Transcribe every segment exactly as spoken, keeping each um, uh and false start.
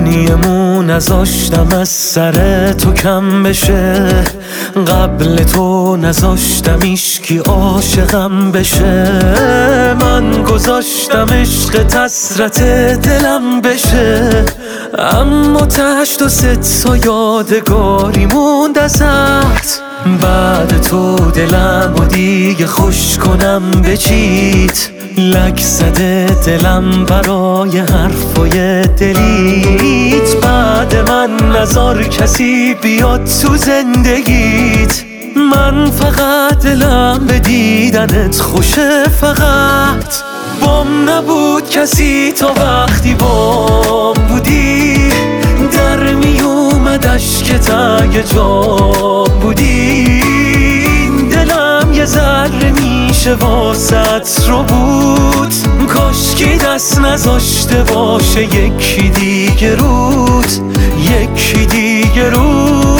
معنیمو نذاشتم از سر تو کم بشه، قبل تو نذاشتم ایشکی عاشقم بشه. من گذاشتم عشق حسرت دلم بشه، اما تهش تو ست تا یادگاری موند ازت. بعد تو دلم و دیگه خوش کنم بچیت، لک زده دلم برای حرفای دلیت. بعد من نذار کسی بیاد تو زندگیت، من فقط دلم به دیدنت خوشه. فقط بام نبود کسی تا وقتی بام بودی، در می اومد اشکت اگه جام بودی. دلم یه ذره میشه واسط رو بود، کاشکی دست نذاشته باشه یکی دیگه رود، یکی دیگه رود.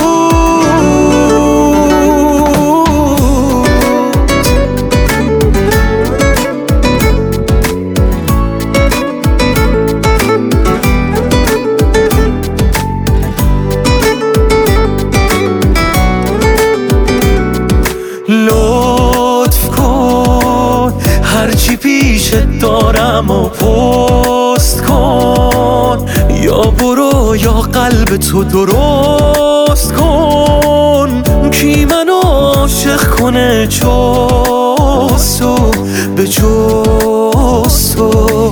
لطف کن هرچی پیشت دارم و پست کن، یا برو یا قلب تو درست کن. کی منو عاشق کنه چوستو به چوستو؟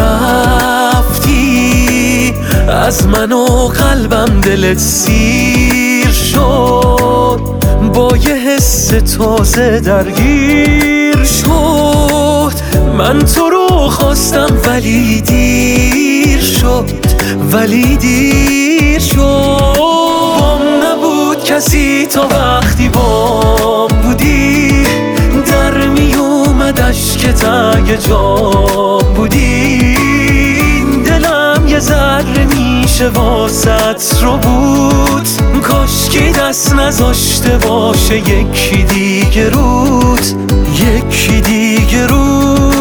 رفتی از من و قلبم دلت سیر شد، با یه حس تازه درگیر شد. من تو رو خواستم ولی دیر شد، ولی دیر شد. بام نبود کسی تا وقتی بام بودی، در می اومد اشکت اگه جام بودی. دلم یه ذره میشه واسط رو بود، کاشکی دست نذاشته باشه یکی دیگه رود، یکی دیگه رود.